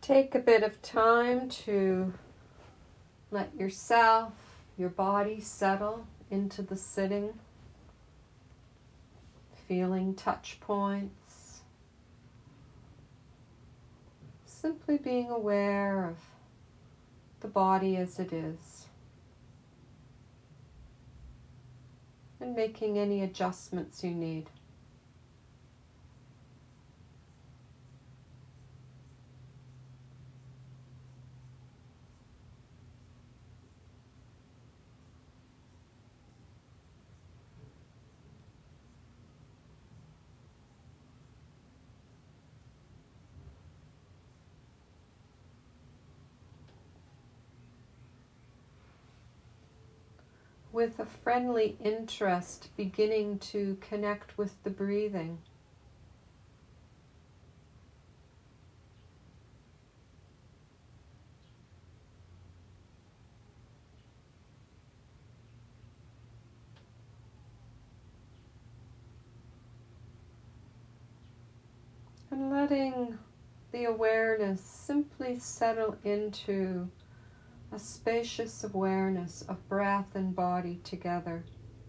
Take a bit of time to let yourself, your body settle into the sitting, feeling touch points, simply being aware of the body as it is, and making any adjustments you need. With a friendly interest, beginning to connect with the breathing. And letting the awareness simply settle into a spacious awareness of breath and body together.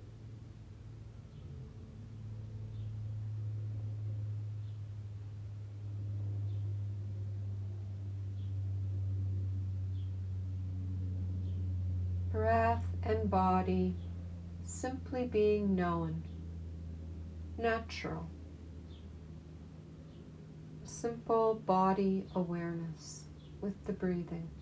Breath and body simply being known, natural. Simple body awareness with the breathing.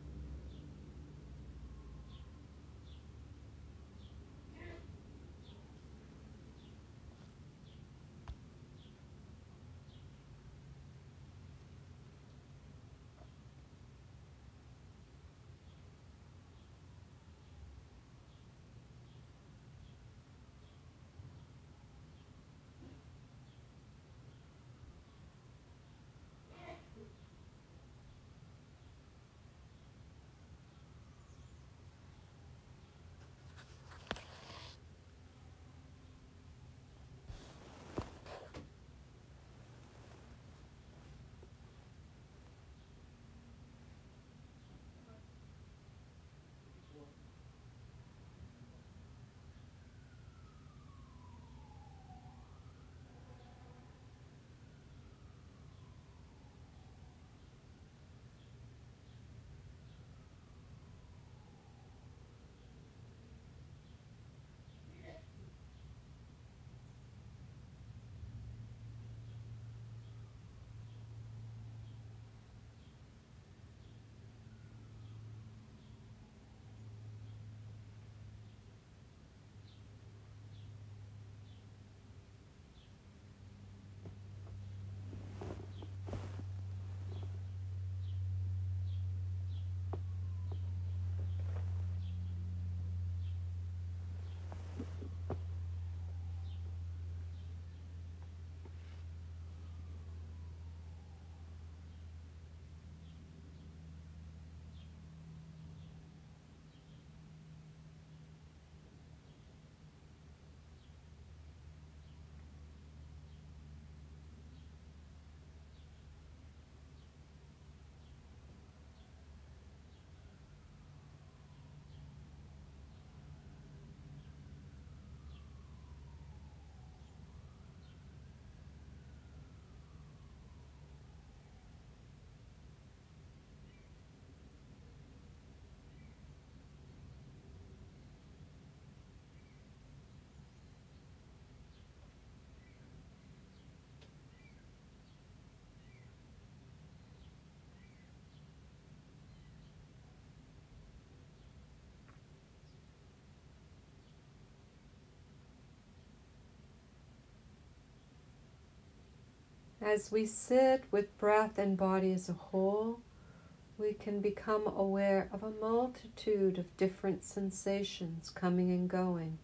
As we sit with breath and body as a whole, we can become aware of a multitude of different sensations coming and going.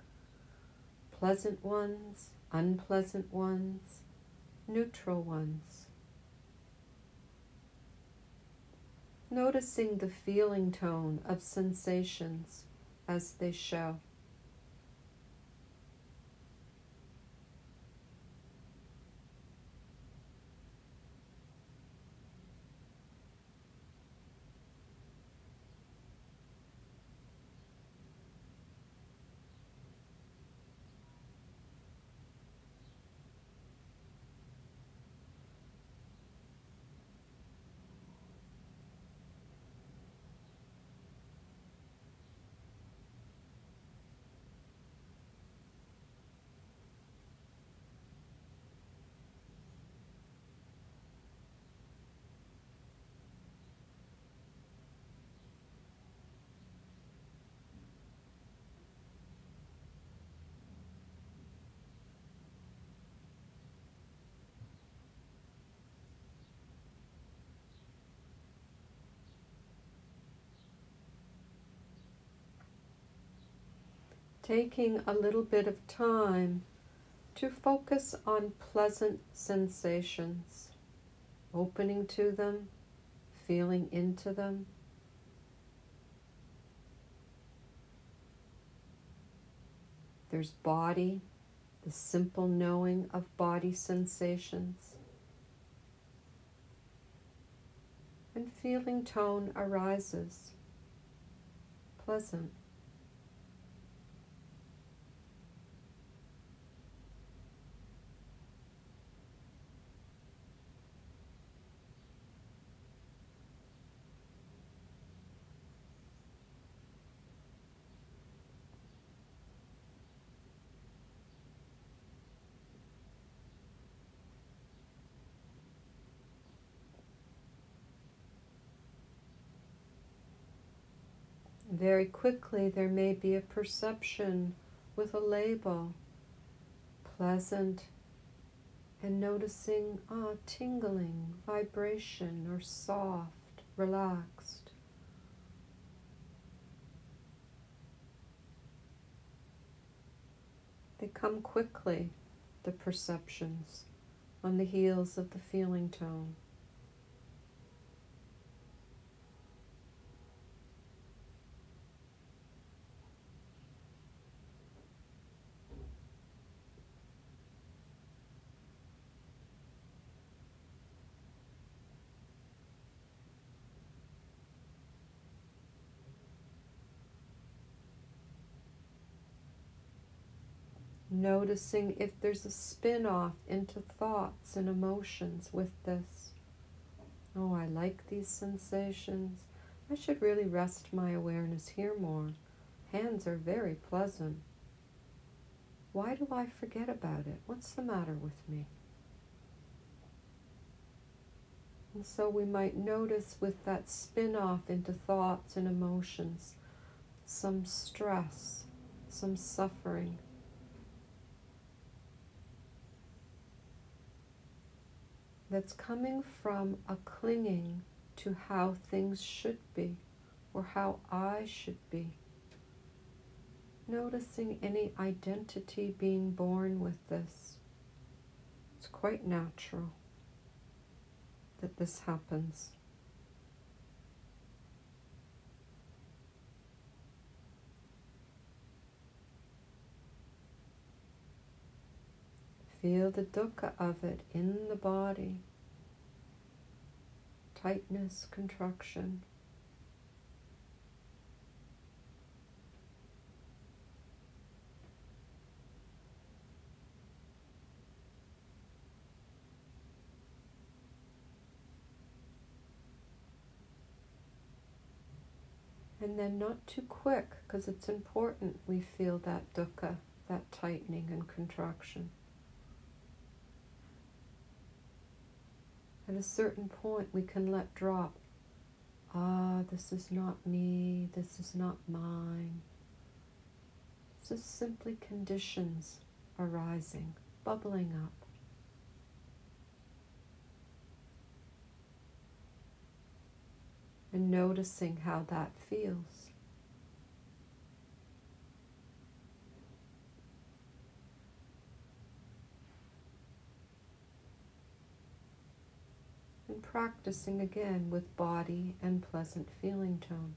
Pleasant ones, unpleasant ones, neutral ones. Noticing the feeling tone of sensations as they show. taking a little bit of time to focus on pleasant sensations, opening to them, feeling into them. There's body, the simple knowing of body sensations. And feeling tone arises, pleasant. Very quickly there may be a perception with a label, pleasant, and noticing tingling, vibration, or soft, relaxed. They come quickly, the perceptions, on the heels of the feeling tone. Noticing if there's a spin-off into thoughts and emotions with this. Oh, I like these sensations. I should really rest my awareness here more. Hands are very pleasant. Why do I forget about it? What's the matter with me? And so we might notice with that spin-off into thoughts and emotions, some stress, some suffering. That's coming from a clinging to how things should be or how I should be. Noticing any identity being born with this. It's quite natural that this happens. Feel the dukkha of it in the body. Tightness, contraction. And then not too quick, because it's important we feel that dukkha, that tightening and contraction. At a certain point we can let drop. This is not me, this is not mine. This is simply conditions arising, bubbling up. And noticing how that feels. And practicing again with body and pleasant feeling tone.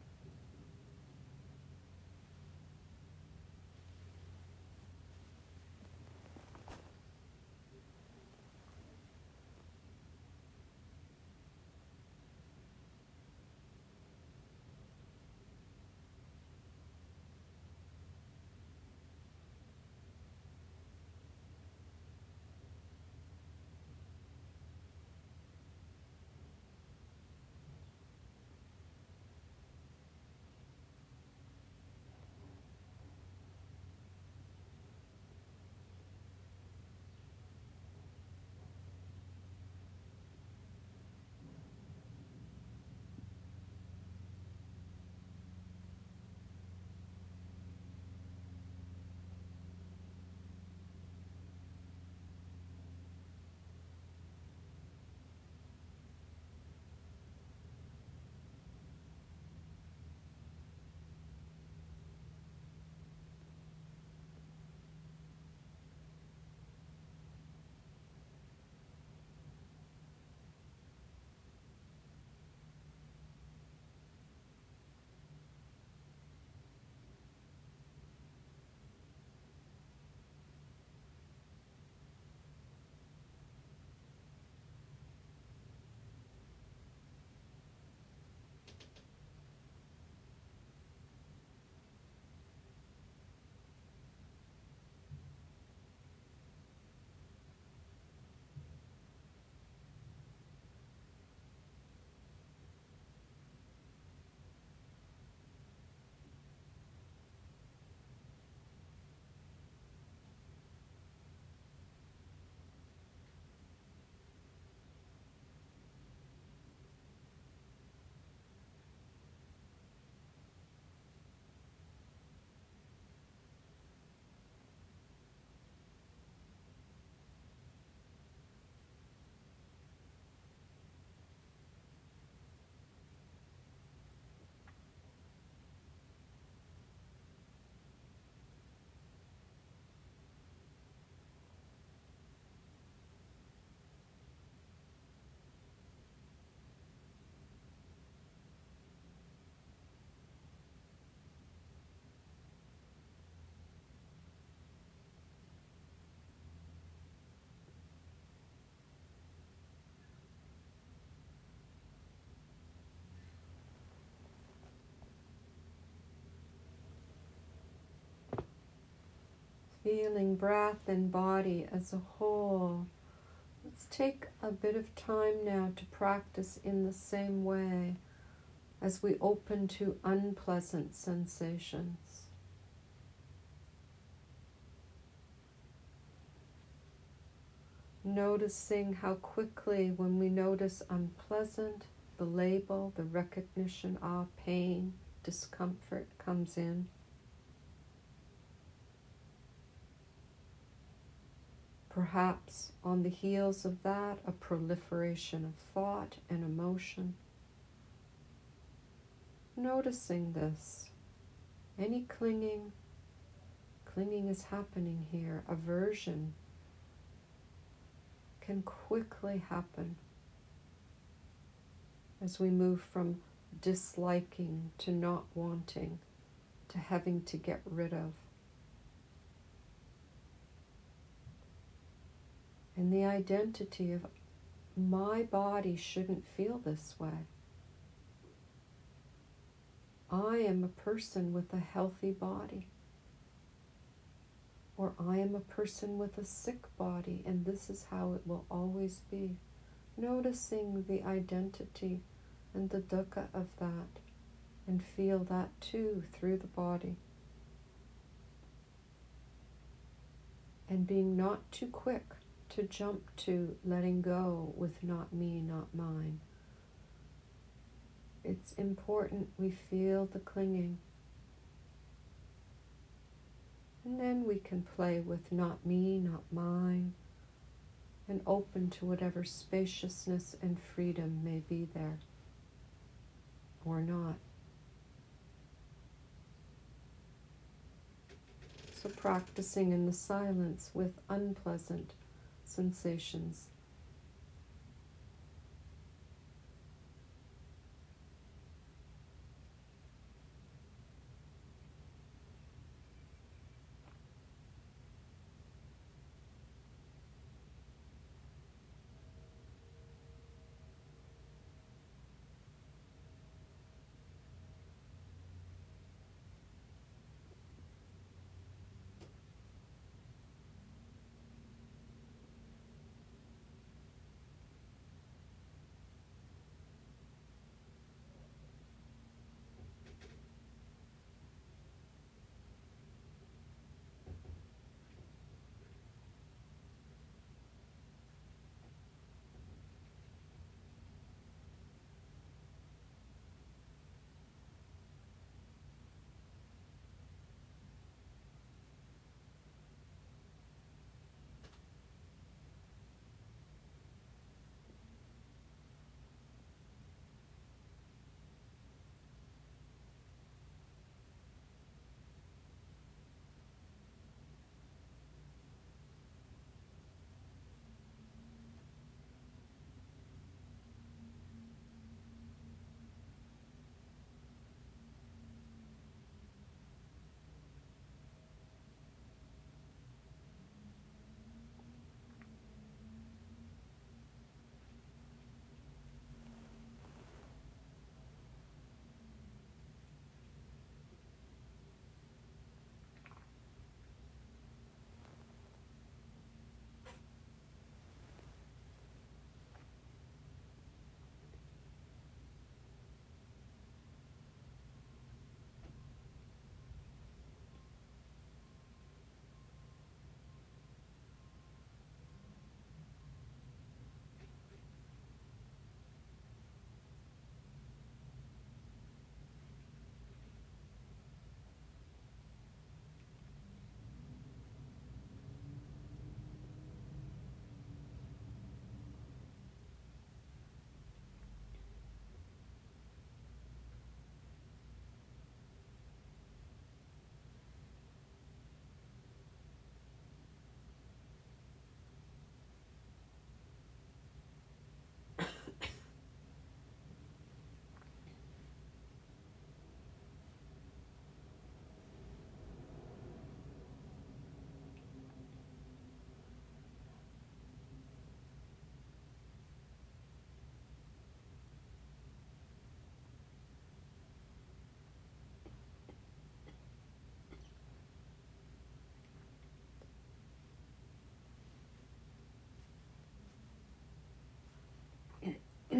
feeling breath and body as a whole. Let's take a bit of time now to practice in the same way as we open to unpleasant sensations. Noticing how quickly, when we notice unpleasant, the label, the recognition of pain, discomfort comes in. Perhaps on the heels of that, a proliferation of thought and emotion. Noticing this, any clinging is happening here. Aversion can quickly happen as we move from disliking to not wanting to having to get rid of. And the identity of my body shouldn't feel this way. I am a person with a healthy body. Or I am a person with a sick body, and this is how it will always be. Noticing the identity and the dukkha of that, and feel that too through the body. And being not too quick to jump to letting go with not me, not mine. It's important we feel the clinging. And then we can play with not me, not mine, and open to whatever spaciousness and freedom may be there, or not. So practicing in the silence with unpleasant sensations.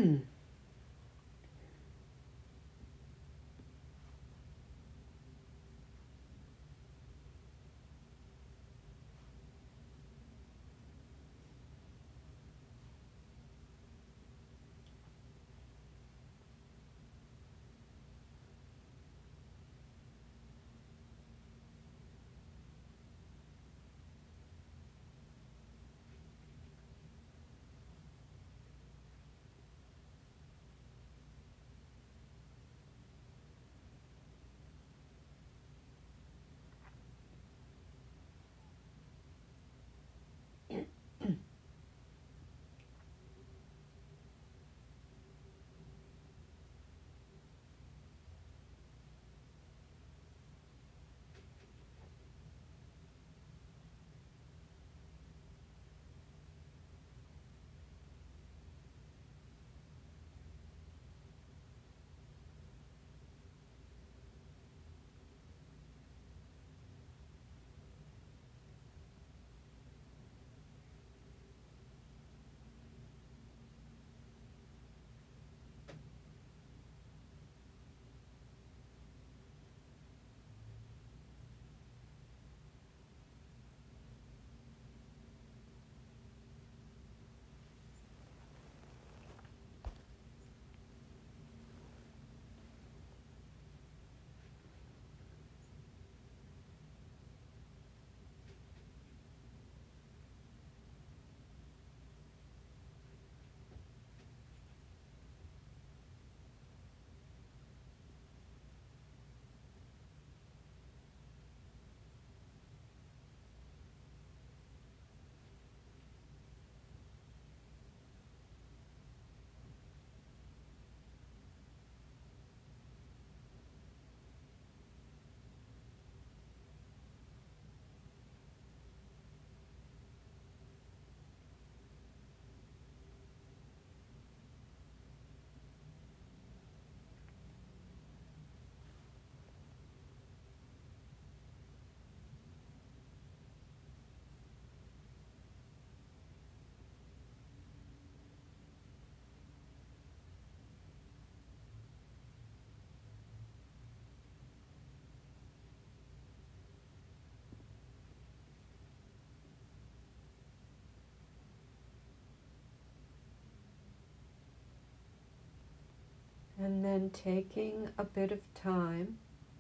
And then taking a bit of time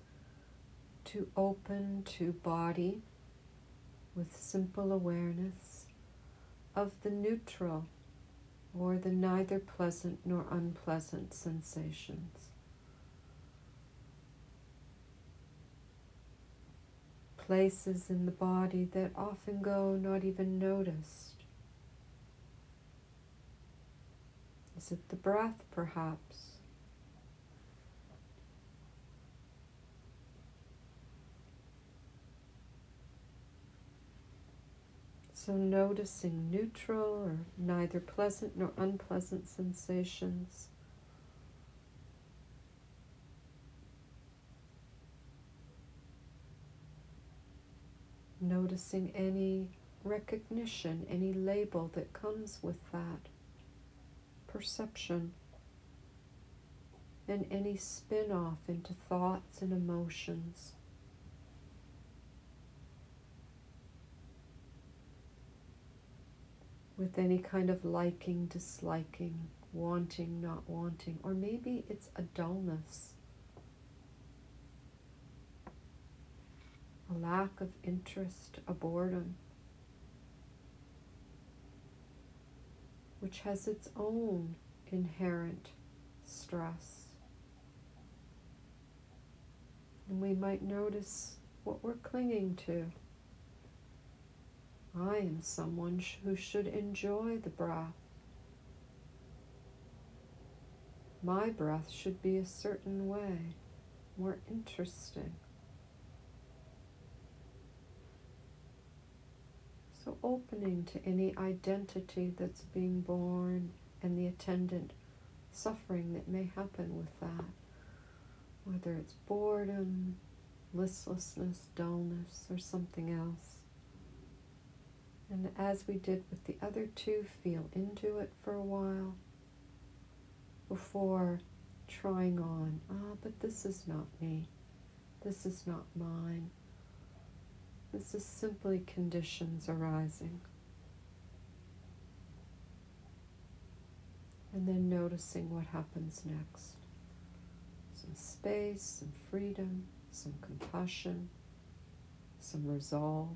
to open to body with simple awareness of the neutral or the neither pleasant nor unpleasant sensations. Places in the body that often go not even noticed. Is it the breath, perhaps? So noticing neutral or neither pleasant nor unpleasant sensations. Noticing any recognition, any label that comes with that perception, and any spin-off into thoughts and emotions. With any kind of liking, disliking, wanting, not wanting, or maybe it's a dullness, a lack of interest, a boredom, which has its own inherent stress. And we might notice what we're clinging to. I am someone who should enjoy the breath. My breath should be a certain way, more interesting. So opening to any identity that's being born and the attendant suffering that may happen with that, whether it's boredom, listlessness, dullness, or something else. And as we did with the other two, feel into it for a while. before trying on. But this is not me. This is not mine. This is simply conditions arising. And then noticing what happens next. Some space, some freedom, some compassion, some resolve.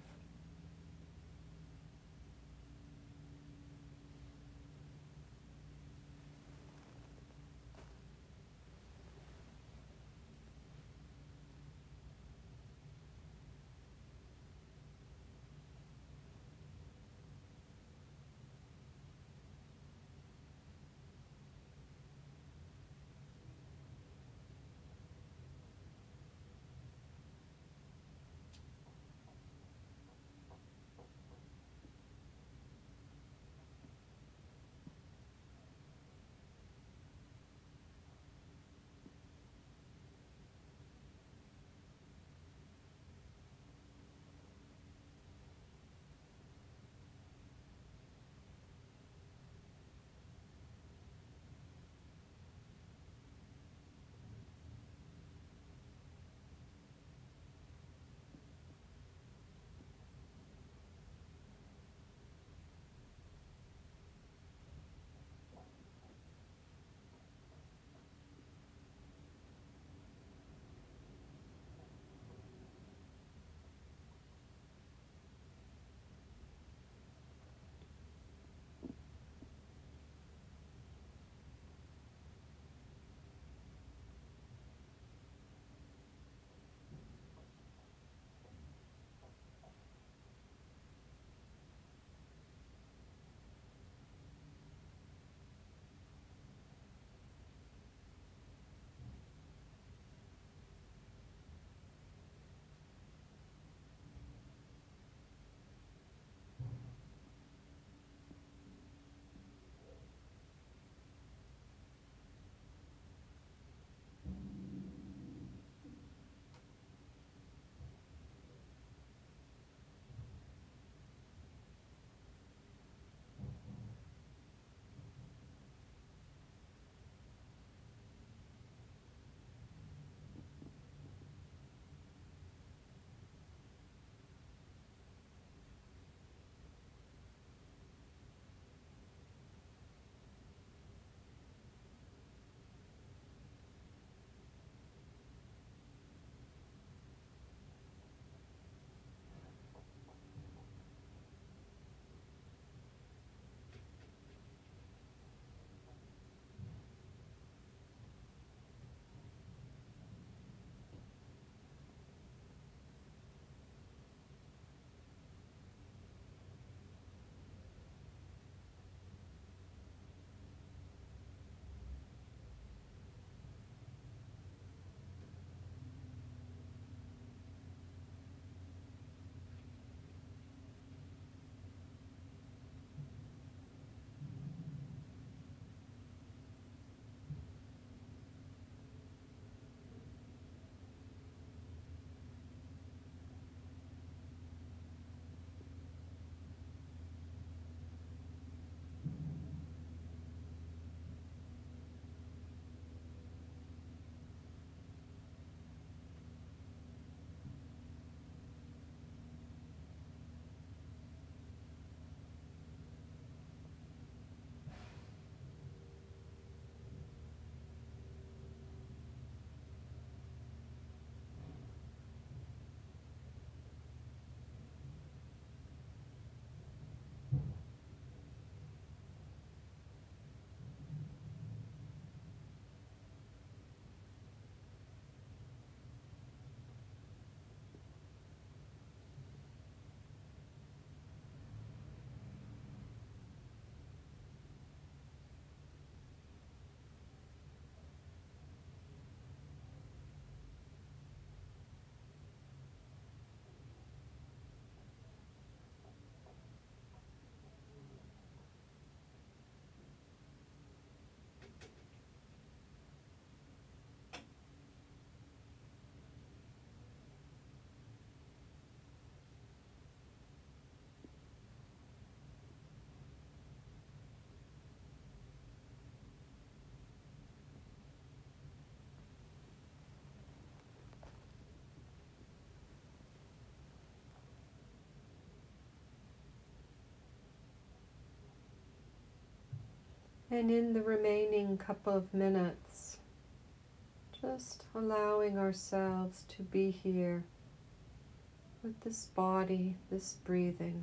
And in the remaining couple of minutes, just allowing ourselves to be here with this body, this breathing,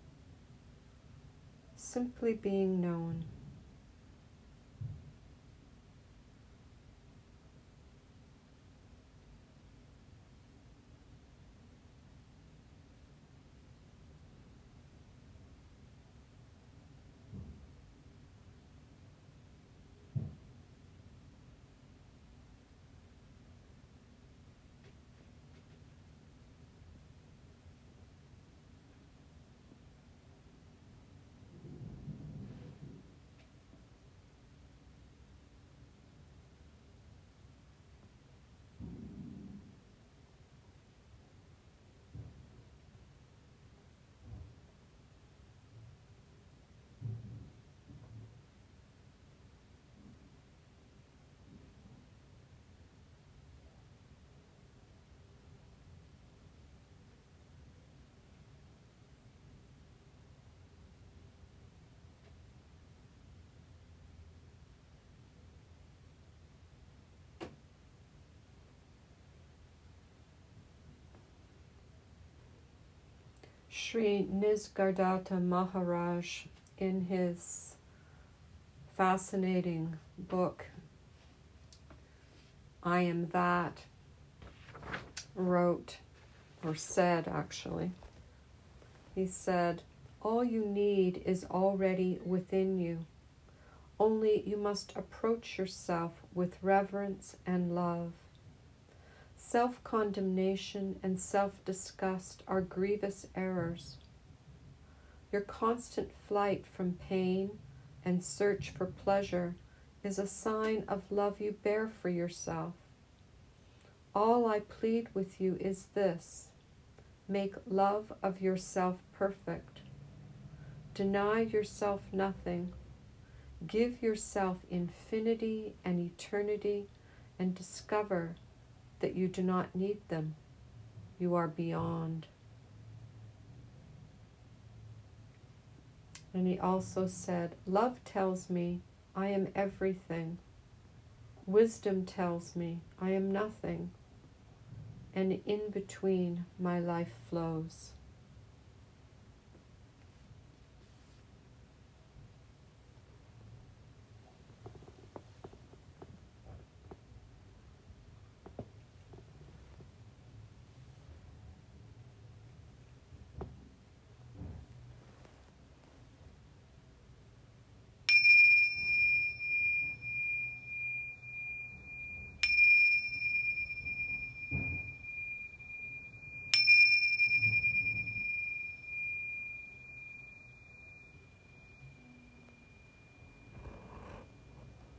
simply being known. Sri Nisargadatta Maharaj, in his fascinating book, I Am That, wrote, or said actually, he said, all you need is already within you. Only you must approach yourself with reverence and love. Self-condemnation and self-disgust are grievous errors. Your constant flight from pain and search for pleasure is a sign of love you bear for yourself. All I plead with you is this: make love of yourself perfect. Deny yourself nothing. Give yourself infinity and eternity, and discover that you do not need them. You are beyond. And he also said, love tells me I am everything. Wisdom tells me I am nothing. And in between my life flows.